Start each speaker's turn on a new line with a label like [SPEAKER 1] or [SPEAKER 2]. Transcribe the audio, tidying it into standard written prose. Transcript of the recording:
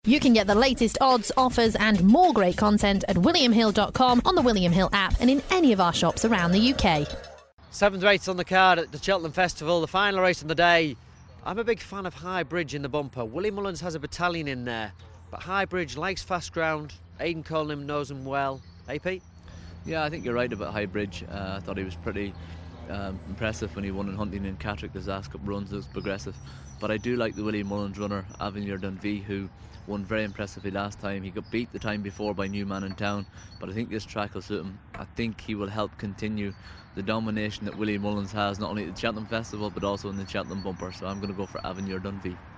[SPEAKER 1] You can get the latest odds, offers and more great content at williamhill.com, on the William Hill app and in any of our shops around the UK.
[SPEAKER 2] 7th race on the card at the Cheltenham Festival, the final race of the day. I'm a big fan of High Bridge in the bumper. Willie Mullins has a battalion in there, but High Bridge likes fast ground. Aidan Colenham knows him well. Hey, Pete?
[SPEAKER 3] Yeah, I think you're right about High Bridge. I thought he was pretty impressive when he won in Hunting and Catterick. His last couple runs was progressive. But I do like the Willie Mullins runner, Avenir Dunvee, who won very impressively last time. He got beat the time before by Newman in Town, but I think this track will suit him. I think he will help continue the domination that Willie Mullins has, not only at the Cheltenham Festival but also in the Cheltenham bumper. So I'm going to go for Avenir Dunvee.